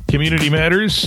Community Matters,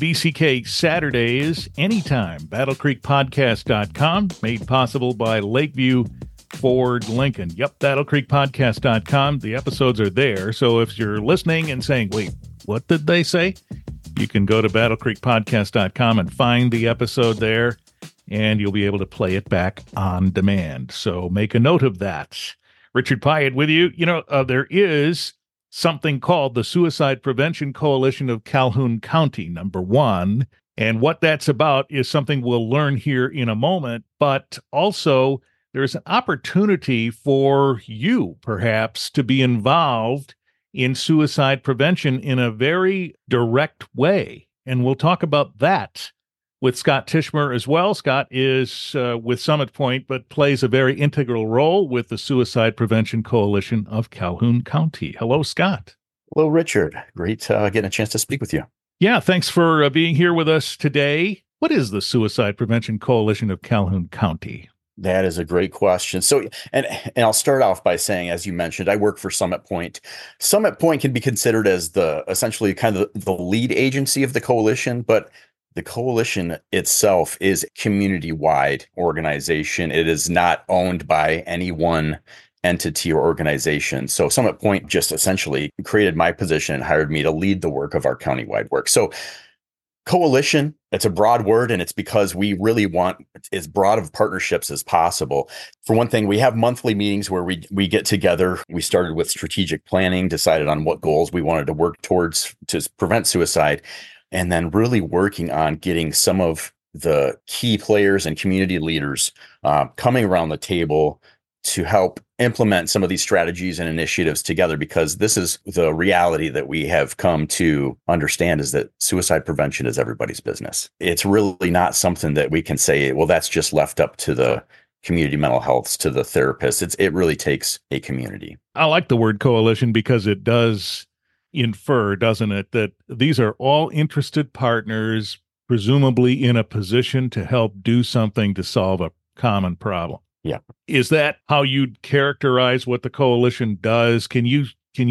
WBCK Saturdays, anytime. BattleCreekPodcast.com, made possible by Lakeview Ford Lincoln. Yep, BattleCreekPodcast.com. The episodes are there. So if you're listening and saying, wait, what did they say? You can go to BattleCreekPodcast.com and find the episode there, and you'll be able to play it back on demand. So make a note of that. Richard Pyatt with you. There is something called the Suicide Prevention Coalition of Calhoun County, number one. And what that's about is something we'll learn here in a moment. But also, there's an opportunity for you, perhaps, to be involved in suicide prevention in a very direct way. And we'll talk about that with Scott Tishmer as well. Scott is with Summit Point, but plays a very integral role with the Suicide Prevention Coalition of Calhoun County. Hello, Scott. Hello, Richard. Great getting a chance to speak with you. Yeah, thanks for being here with us today. What is the Suicide Prevention Coalition of Calhoun County? That is a great question. So, and I'll start off by saying, as you mentioned, I work for Summit Point. Summit Point can be considered as essentially kind of the lead agency of the coalition, but the coalition itself is a community-wide organization. It is not owned by any one entity or organization. So Summit Point just essentially created my position and hired me to lead the work of our countywide work. So coalition, it's a broad word, and it's because we really want as broad of partnerships as possible. For one thing, we have monthly meetings where we get together. We started with strategic planning, decided on what goals we wanted to work towards to prevent suicide, and then really working on getting some of the key players and community leaders coming around the table to help implement some of these strategies and initiatives together, because this is the reality that we have come to understand, is that suicide prevention is everybody's business. It's really not something that we can say, well, that's just left up to the community mental health, to the therapists. It really takes a community. I like the word coalition because it does infer, doesn't it, that these are all interested partners, presumably in a position to help do something to solve a common problem. Yeah. Is that how you'd characterize what the coalition does? Can you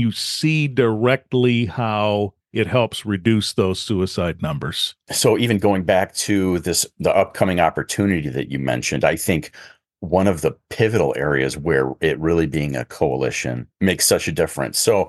see directly how it helps reduce those suicide numbers? So even going back to the upcoming opportunity that you mentioned, I think one of the pivotal areas where it really being a coalition makes such a difference. So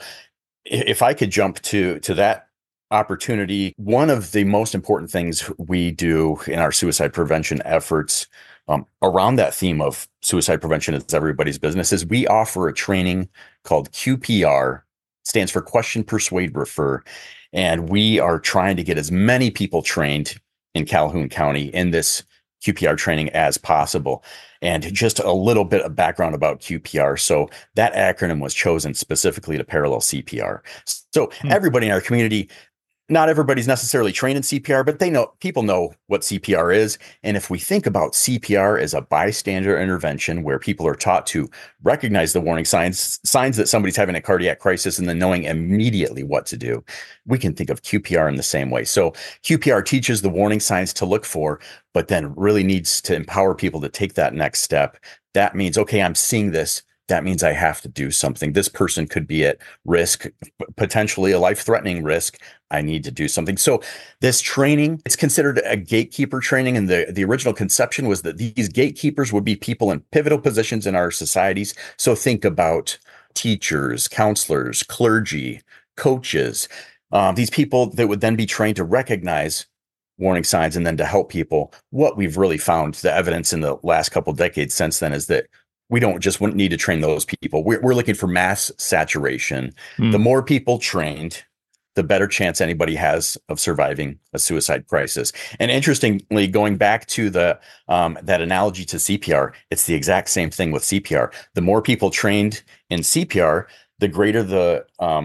if I could jump to that opportunity, one of the most important things we do in our suicide prevention efforts around that theme of suicide prevention is everybody's business is we offer a training called QPR, stands for Question, Persuade, Refer. And we are trying to get as many people trained in Calhoun County in this QPR training as possible. And just a little bit of background about QPR. So that acronym was chosen specifically to parallel CPR. So everybody in our community, not everybody's necessarily trained in CPR, but people know what CPR is. And if we think about CPR as a bystander intervention where people are taught to recognize the warning signs that somebody's having a cardiac crisis and then knowing immediately what to do, we can think of QPR in the same way. So QPR teaches the warning signs to look for, but then really needs to empower people to take that next step. That means, okay, I'm seeing this. That means I have to do something. This person could be at risk, potentially a life-threatening risk. I need to do something. So this training, it's considered a gatekeeper training. And the original conception was that these gatekeepers would be people in pivotal positions in our societies. So think about teachers, counselors, clergy, coaches, these people that would then be trained to recognize warning signs and then to help people. What we've really found, the evidence in the last couple of decades since then, is that we don't just need to train those people. We're looking for mass saturation. The more people trained, the better chance anybody has of surviving a suicide crisis. And interestingly, going back to that analogy to CPR, it's the exact same thing with CPR. The more people trained in CPR, the greater the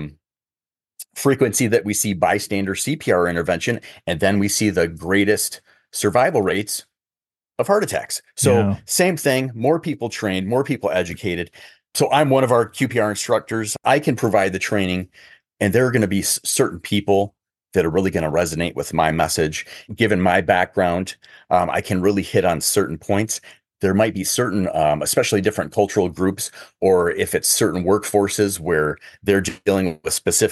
frequency that we see bystander CPR intervention, and then we see the greatest survival rates of heart attacks. So Same thing, more people trained, more people educated. So I'm one of our QPR instructors. I can provide the training, and there are going to be certain people that are really going to resonate with my message. Given my background, I can really hit on certain points. There might be certain, especially different cultural groups, or if it's certain workforces where they're dealing with specific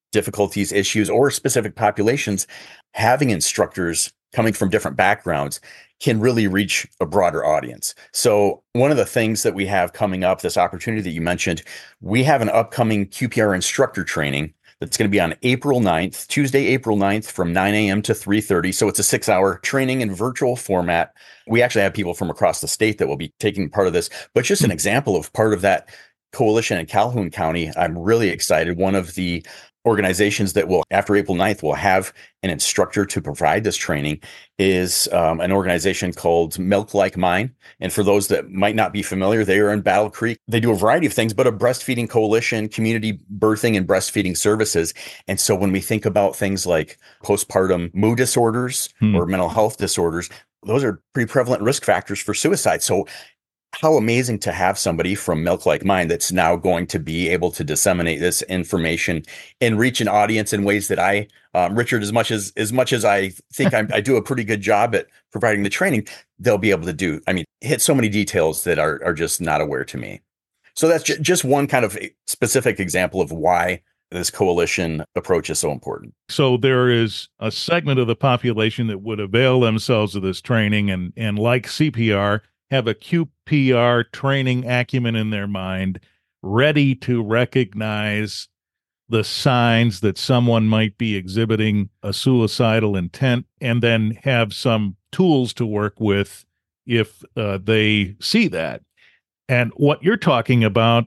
difficulties, issues, or specific populations, having instructors coming from different backgrounds can really reach a broader audience. So one of the things that we have coming up, this opportunity that you mentioned, we have an upcoming QPR instructor training that's going to be on April 9th, Tuesday, April 9th from 9 a.m. to 3:30. So it's a 6-hour training in virtual format. We actually have people from across the state that will be taking part of this, but just an example of part of that coalition in Calhoun County. I'm really excited. One of the organizations that will, after April 9th, will have an instructor to provide this training is an organization called Milk Like Mine. And for those that might not be familiar, they are in Battle Creek. They do a variety of things, but a breastfeeding coalition, community birthing and breastfeeding services. And so when we think about things like postpartum mood disorders or mental health disorders, those are pretty prevalent risk factors for suicide. So how amazing to have somebody from Milk Like Mine that's now going to be able to disseminate this information and reach an audience in ways that I, Richard, as much as I think I do a pretty good job at providing the training, they'll be able to do. I mean, hit so many details that are just not aware to me. So that's just one kind of specific example of why this coalition approach is so important. So there is a segment of the population that would avail themselves of this training and like CPR, have a QPR training acumen in their mind, ready to recognize the signs that someone might be exhibiting a suicidal intent, and then have some tools to work with if they see that. And what you're talking about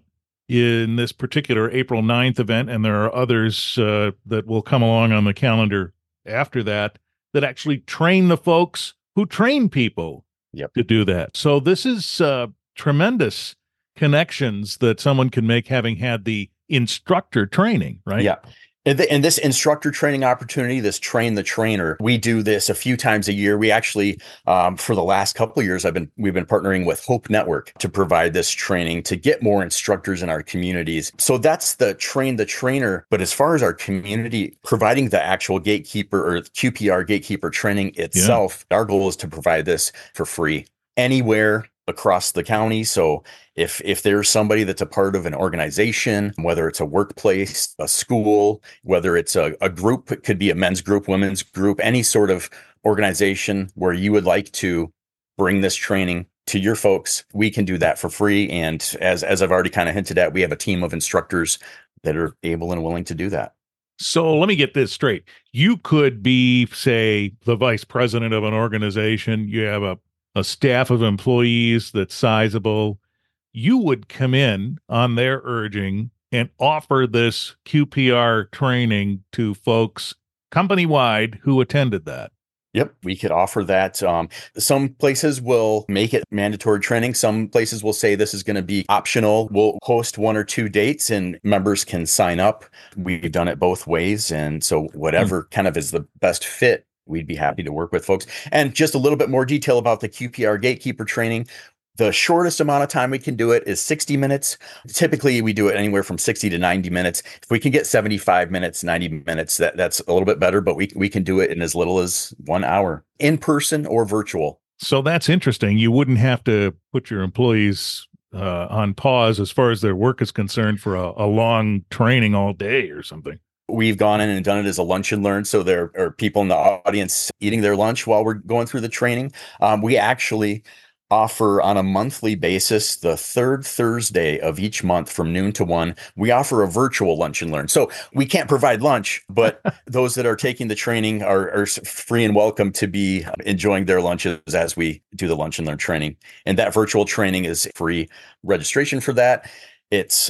in this particular April 9th event, and there are others that will come along on the calendar after that, that actually train the folks who train people to do that. So this is tremendous connections that someone can make having had the instructor training, right? Yeah. And this instructor training opportunity, this train the trainer, we do this a few times a year. We actually, for the last couple of years, we've been partnering with Hope Network to provide this training to get more instructors in our communities. So that's the train the trainer. But as far as our community providing the actual gatekeeper or QPR gatekeeper training itself, our goal is to provide this for free anywhere across the county. So if there's somebody that's a part of an organization, whether it's a workplace, a school, whether it's a group, it could be a men's group, women's group, any sort of organization where you would like to bring this training to your folks, we can do that for free. And as I've already kind of hinted at, we have a team of instructors that are able and willing to do that. So let me get this straight. You could be, say, the vice president of an organization. You have a staff of employees that's sizable. You would come in on their urging and offer this QPR training to folks company-wide who attended that. Yep, we could offer that. Some places will make it mandatory training. Some places will say this is going to be optional. We'll host 1 or 2 dates and members can sign up. We've done it both ways. And so whatever kind of is the best fit, we'd be happy to work with folks. And just a little bit more detail about the QPR Gatekeeper training. The shortest amount of time we can do it is 60 minutes. Typically, we do it anywhere from 60 to 90 minutes. If we can get 75 minutes, 90 minutes, that's a little bit better, but we can do it in as little as 1 hour, in person or virtual. So that's interesting. You wouldn't have to put your employees on pause as far as their work is concerned for a long training all day or something. We've gone in and done it as a lunch and learn. So there are people in the audience eating their lunch while we're going through the training. We actually offer on a monthly basis, the third Thursday of each month from noon to 1, we offer a virtual lunch and learn. So we can't provide lunch, but those that are taking the training are free and welcome to be enjoying their lunches as we do the lunch and learn training. And that virtual training is free registration for that. It's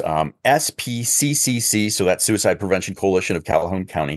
SPCCC, so that's Suicide Prevention Coalition of Calhoun County.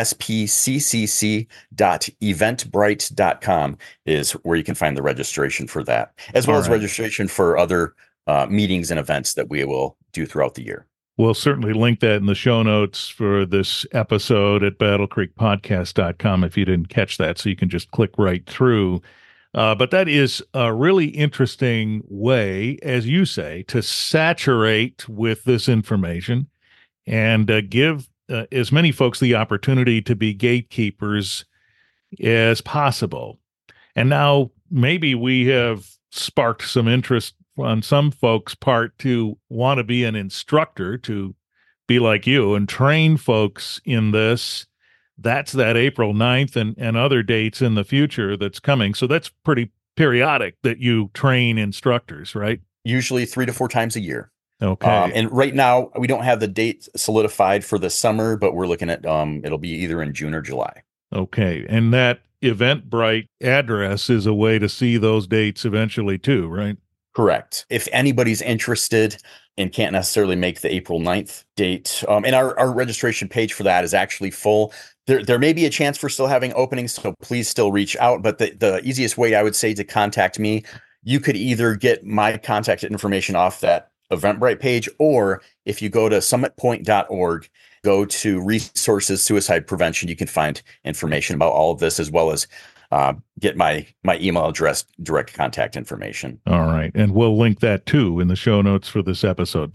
SPCCC.eventbrite.com is where you can find the registration for that, as well as registration for other meetings and events that we will do throughout the year. We'll certainly link that in the show notes for this episode at battlecreekpodcast.com if you didn't catch that, so you can just click right through. But that is a really interesting way, as you say, to saturate with this information and give as many folks the opportunity to be gatekeepers as possible. And now maybe we have sparked some interest on some folks' part to want to be an instructor, to be like you and train folks in this, that's that April 9th and other dates in the future that's coming. So that's pretty periodic that you train instructors, right? Usually 3 to 4 times a year. Okay. And right now we don't have the date solidified for the summer, but we're looking at it'll be either in June or July. Okay. And that Eventbrite address is a way to see those dates eventually too, right? Correct. If anybody's interested and can't necessarily make the April 9th date, and our registration page for that is actually full. There may be a chance for still having openings, so please still reach out. But the easiest way I would say to contact me, you could either get my contact information off that Eventbrite page, or if you go to summitpoint.org, go to resources, suicide prevention, you can find information about all of this, as well as get my email address, direct contact information. All right. And we'll link that too in the show notes for this episode,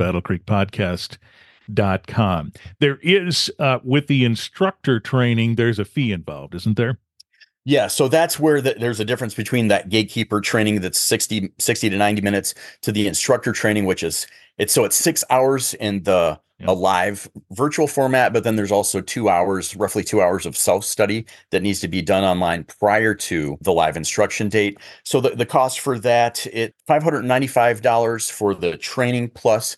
battlecreekpodcast.com. There is, with the instructor training, there's a fee involved, isn't there? Yeah, so that's where there's a difference between that gatekeeper training that's 60 to 90 minutes to the instructor training, which is it's 6 hours in a live virtual format, but then there's also 2 hours, roughly 2 hours of self-study that needs to be done online prior to the live instruction date. So the cost for that, $595 for the training plus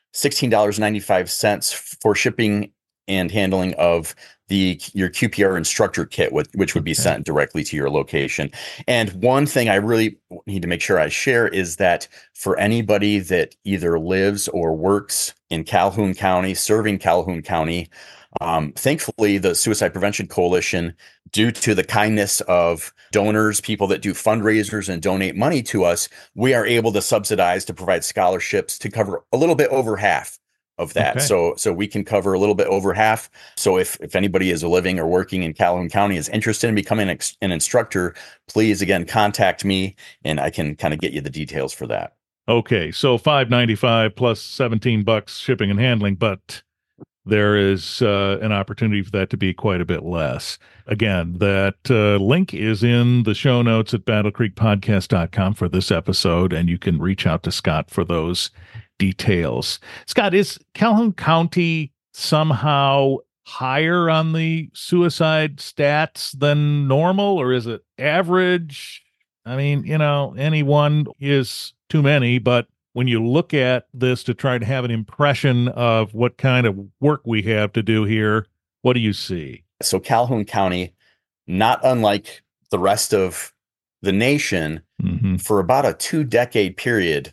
$16.95 for shipping and handling of your QPR instructor kit, which would be sent directly to your location. And one thing I really need to make sure I share is that for anybody that either lives or works in Calhoun County, serving Calhoun County, thankfully the Suicide Prevention Coalition, due to the kindness of donors, people that do fundraisers and donate money to us, we are able to subsidize, to provide scholarships to cover a little bit over half of that. Okay. So we can cover a little bit over half. So if anybody is living or working in Calhoun County is interested in becoming an instructor, please again contact me and I can kind of get you the details for that. Okay. So $595 plus $17 shipping and handling, but there is an opportunity for that to be quite a bit less. Again, that link is in the show notes at battlecreekpodcast.com for this episode, and you can reach out to Scott for those details. Scott, is Calhoun County somehow higher on the suicide stats than normal, or is it average? I mean, any one is too many, but when you look at this to try to have an impression of what kind of work we have to do here, what do you see? So Calhoun County, not unlike the rest of the nation, for about a 2-decade period,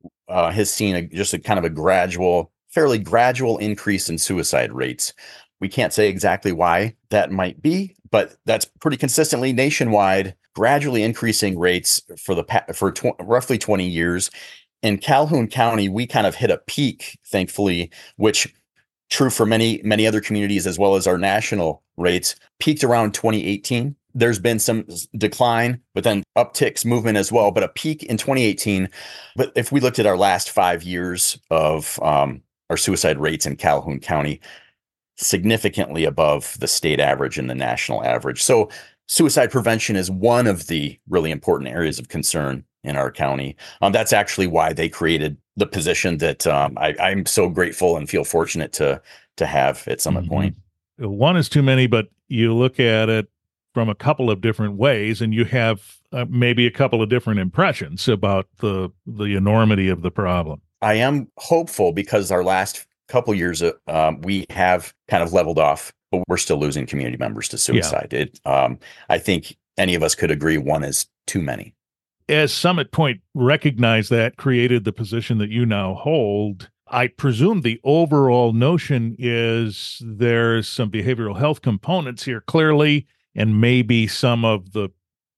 has seen just a kind of a fairly gradual increase in suicide rates. We can't say exactly why that might be, but that's pretty consistently nationwide, gradually increasing rates for roughly 20 years. In Calhoun County, we kind of hit a peak, thankfully, which true for many, many other communities, as well as our national rates, peaked around 2018. There's been some decline, but then upticks movement as well, but a peak in 2018. But if we looked at our last 5 years of our suicide rates in Calhoun County, significantly above the state average and the national average. So suicide prevention is one of the really important areas of concern in our county. That's actually why they created the position that I'm so grateful and feel fortunate to have at Summit Point. One is too many, but you look at it from a couple of different ways, and you have maybe a couple of different impressions about the enormity of the problem. I am hopeful because our last couple years, we have kind of leveled off, but we're still losing community members to suicide. Yeah. I think any of us could agree one is too many. As Summit Point recognized that, created the position that you now hold, I presume the overall notion is there's some behavioral health components here, clearly, and maybe some of the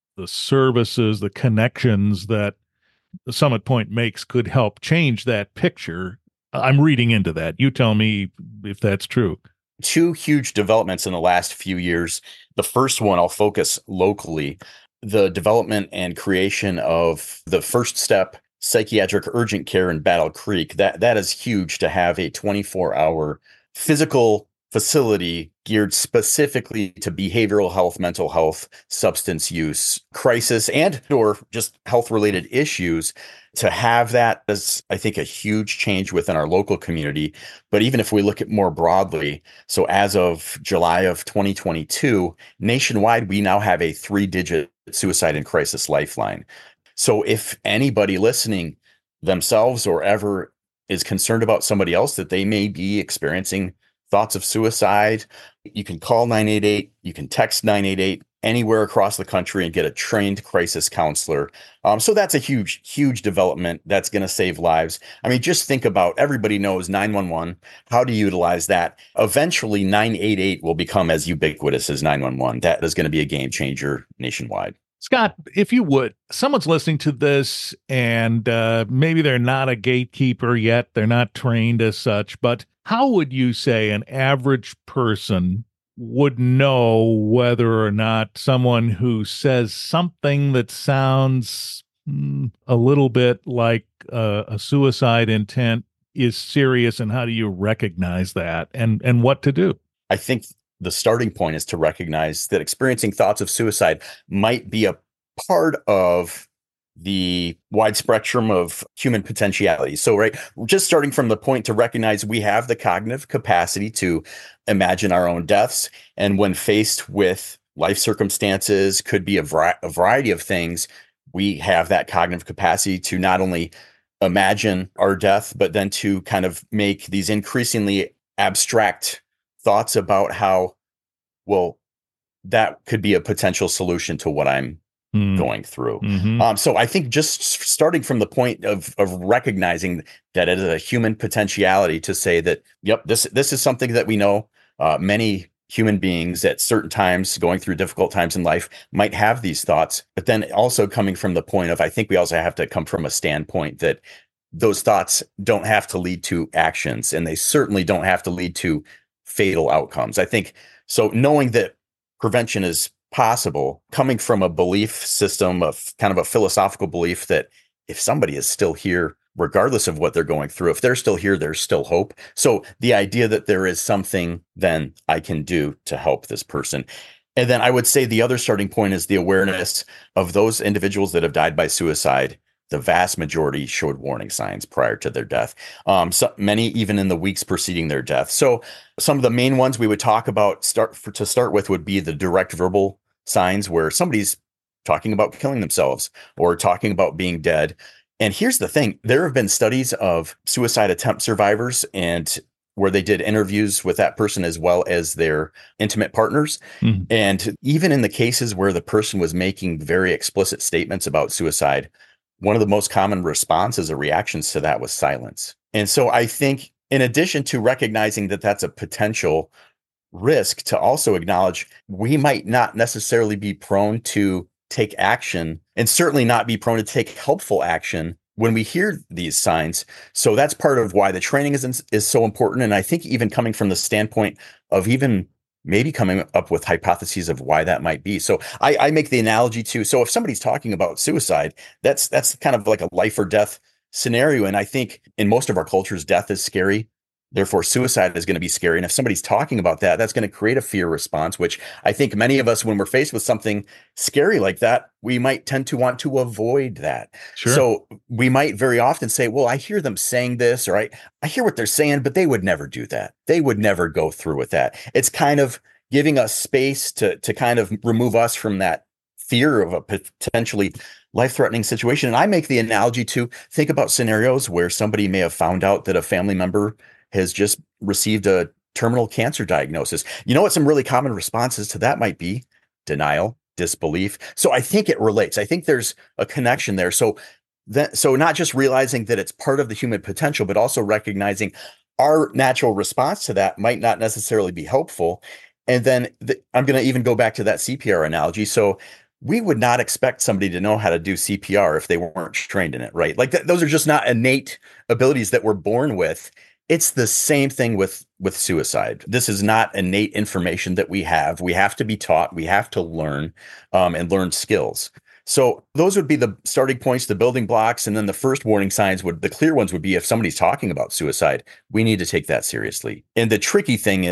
services, the connections that the Summit Point makes could help change that picture. I'm reading into that. You tell me if that's true. 2 huge developments in the last few years. The first one, I'll focus locally. The development and creation of the First Step psychiatric urgent care in Battle Creek. That is huge, to have a 24-hour physical facility geared specifically to behavioral health, mental health, substance use, crisis, and or just health related issues. To have that is, I think, a huge change within our local community. But even if we look at more broadly, so as of July of 2022, nationwide, we now have a 3-digit suicide and crisis lifeline. So if anybody listening themselves or ever is concerned about somebody else that they may be experiencing thoughts of suicide, you can call 988, you can text 988 anywhere across the country and get a trained crisis counselor. So that's a huge, huge development that's going to save lives. I mean, just think about, everybody knows 911, how to utilize that. Eventually, 988 will become as ubiquitous as 911. That is going to be a game changer nationwide. Scott, if you would, someone's listening to this and maybe they're not a gatekeeper yet, they're not trained as such, but how would you say an average person would know whether or not someone who says something that sounds a little bit like a suicide intent is serious, and how do you recognize that and what to do? I think the starting point is to recognize that experiencing thoughts of suicide might be a part of the wide spectrum of human potentiality. So, right, just starting from the point to recognize we have the cognitive capacity to imagine our own deaths. And when faced with life circumstances, could be a variety of things, we have that cognitive capacity to not only imagine our death, but then to kind of make these increasingly abstract thoughts about how, well, that could be a potential solution to what I'm going through. Mm-hmm. So I think just starting from the point of recognizing that it is a human potentiality to say that, yep, this is something that we know many human beings at certain times going through difficult times in life might have these thoughts, but then also coming from the point of, I think we also have to come from a standpoint that those thoughts don't have to lead to actions, and they certainly don't have to lead to fatal outcomes. I think so. Knowing that prevention is possible, coming from a belief system of kind of a philosophical belief that if somebody is still here, regardless of what they're going through, if they're still here, there's still hope. So the idea that there is something then I can do to help this person. And then I would say the other starting point is the awareness of those individuals that have died by suicide. The vast majority showed warning signs prior to their death. So many even in the weeks preceding their death. So some of the main ones we would talk about to start with would be the direct verbal signs, where somebody's talking about killing themselves or talking about being dead. And here's the thing: there have been studies of suicide attempt survivors and where they did interviews with that person as well as their intimate partners. Mm-hmm. And even in the cases where the person was making very explicit statements about suicide, one of the most common responses or reactions to that was silence. And so I think, in addition to recognizing that that's a potential risk, to also acknowledge we might not necessarily be prone to take action, and certainly not be prone to take helpful action when we hear these signs. So that's part of why the training is so important. And I think even coming from the standpoint of even maybe coming up with hypotheses of why that might be. So I make the analogy to, so if somebody's talking about suicide, that's kind of like a life or death scenario. And I think in most of our cultures, death is scary. Therefore, suicide is going to be scary. And if somebody's talking about that, that's going to create a fear response, which I think many of us, when we're faced with something scary like that, we might tend to want to avoid that. Sure. So we might very often say, well, I hear them saying this, or I hear what they're saying, but they would never do that. They would never go through with that. It's kind of giving us space to kind of remove us from that fear of a potentially life-threatening situation. And I make the analogy to think about scenarios where somebody may have found out that a family member has just received a terminal cancer diagnosis. You know what some really common responses to that might be? Denial, disbelief. So I think it relates. I think there's a connection there. So not just realizing that it's part of the human potential, but also recognizing our natural response to that might not necessarily be helpful. And then I'm going to even go back to that CPR analogy. So we would not expect somebody to know how to do CPR if they weren't trained in it, right? Like those are just not innate abilities that we're born with. It's the same thing with suicide. This is not innate information that we have. We have to be taught. We have to learn and learn skills. So those would be the starting points, the building blocks. And then the first warning signs the clear ones would be if somebody's talking about suicide, we need to take that seriously. And the tricky thing is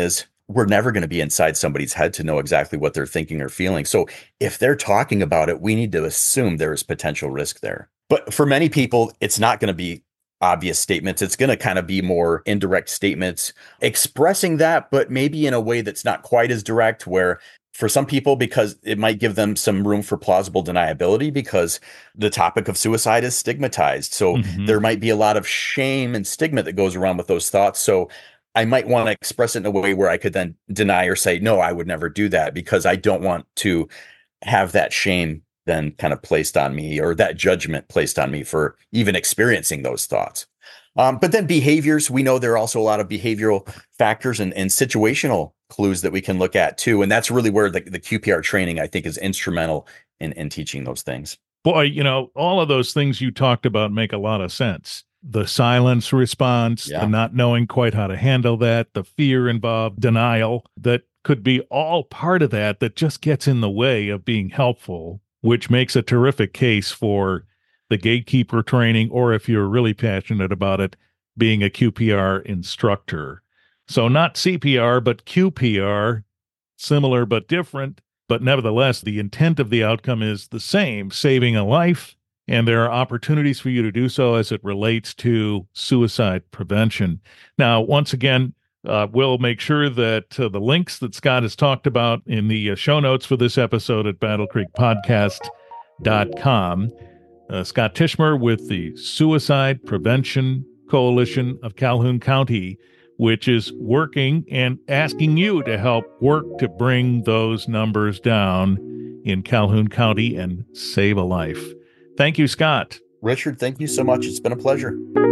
we're never going to be inside somebody's head to know exactly what they're thinking or feeling. So if they're talking about it, we need to assume there is potential risk there. But for many people, it's not going to be obvious statements. It's going to kind of be more indirect statements expressing that, but maybe in a way that's not quite as direct, where for some people, because it might give them some room for plausible deniability, because the topic of suicide is stigmatized. So there might be a lot of shame and stigma that goes around with those thoughts. So I might want to express it in a way where I could then deny or say, no, I would never do that, because I don't want to have that shame then kind of placed on me, or that judgment placed on me for even experiencing those thoughts. But then behaviors, we know there are also a lot of behavioral factors and situational clues that we can look at too. And that's really where the QPR training, I think, is instrumental in teaching those things. Boy, all of those things you talked about make a lot of sense. The silence response, the not knowing quite how to handle that, the fear involved, denial, that could be all part of that just gets in the way of being helpful, which makes a terrific case for the gatekeeper training, or if you're really passionate about it, being a QPR instructor. So not CPR, but QPR, similar but different, but nevertheless, the intent of the outcome is the same, saving a life, and there are opportunities for you to do so as it relates to suicide prevention. Now, once again, we'll make sure that the links that Scott has talked about in the show notes for this episode at battlecreekpodcast.com. Scott Tishmer with the Suicide Prevention Coalition of Calhoun County, which is working and asking you to help work to bring those numbers down in Calhoun County and save a life. Thank you, Scott. Richard, thank you so much. It's been a pleasure.